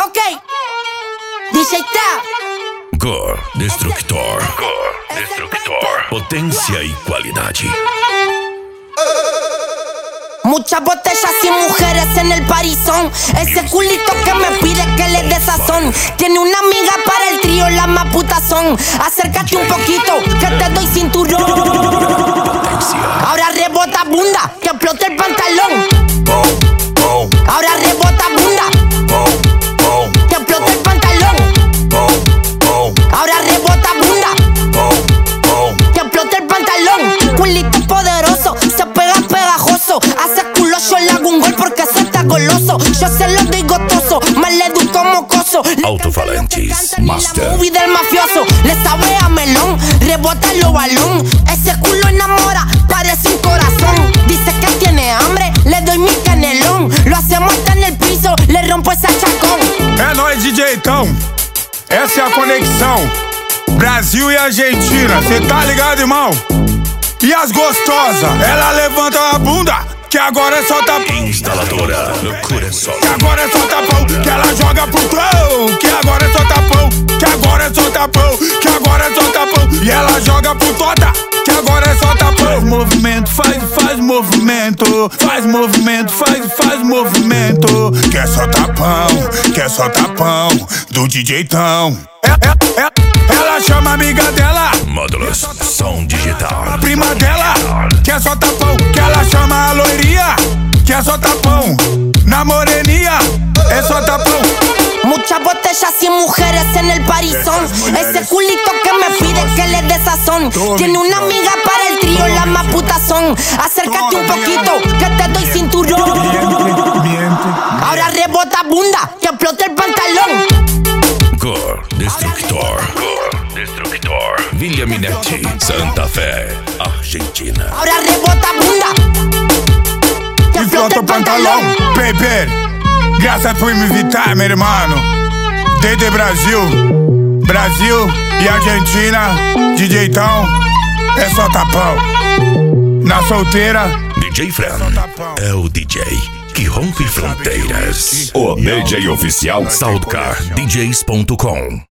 Ok, DJ Trap. Gore Destructor. Potência e qualidade. Muchas botellas y mujeres en el parizón. Ese culito que me pide que le dé sazón. Tiene una amiga para el trío, las más putas son. Acércate un poquito, que te doy cinturón. Ahora rebota bunda, que explote el pantalón. Ahora rebota bunda, que explote el pantalón. Ahora rebota bunda, que explote el pantalón. Culito poderoso, se pega pegajoso. Hace culo, yo le hago un gol porque eso está goloso. Yo se lo doy gotoso, más le doy como coso. Alto-falantes Master. La movie del mafioso, le sabe a melón, rebota los balón. Ese culo enamora, parece un corazón. Dice que tiene hambre, le doy mi canelón. Lo hacemos hasta en el piso, le rompo ese chacón. É nóis, DJzão. Essa é a conexão Brasil e Argentina, cê tá ligado, irmão? E as gostosas, ela levanta a bunda, que agora é só tapão. Instaladora Loucura Só. Que agora é só tapão, que ela joga pro flow. Que agora é só tapão, que agora é só tapão. Que agora é só tapão, e ela joga pro tota. Que agora é só tapão. Faz movimento, faz movimento. Faz movimento, faz movimento. Que é só tapão do DJzão. Ela chama a amiga dela, Módulos Som Digital. a prima dela, que é só tapão. Que ela chama a loirinha, que é só tapão. Na moreninha, é só tapão. Muchas botellas y mujeres en el parizón. Ese culito que me pide que le dé sazón. Tiene una amiga para el trío, las más putas son. Acércate un poquito, que te doy cinturón. Ahora rebota bunda, que explote el pantalón. Gore Destructor. Villa Minetti, Santa Fe, Argentina. Ahora rebota bunda, que E explote flota el o pantalão, pantalón. baby. Graças por me invitar, meu irmão. Desde Brasil e Argentina, DJzão, é só tapão. Na solteira, DJ Fran é o DJ que rompe fronteiras. O DJ oficial SoundCardDJs.com